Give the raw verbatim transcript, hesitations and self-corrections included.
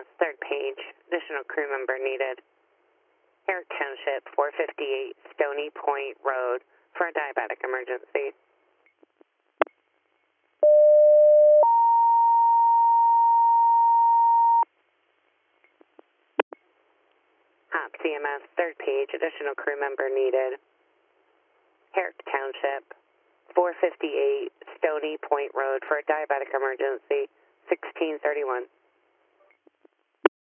M S, third page, additional crew member needed. Herrick Township, four fifty-eight Stony Point Road for a diabetic emergency. Hop C M S, third page, additional crew member needed. Herrick Township, four fifty-eight Stony Point Road for a diabetic emergency, sixteen thirty-one.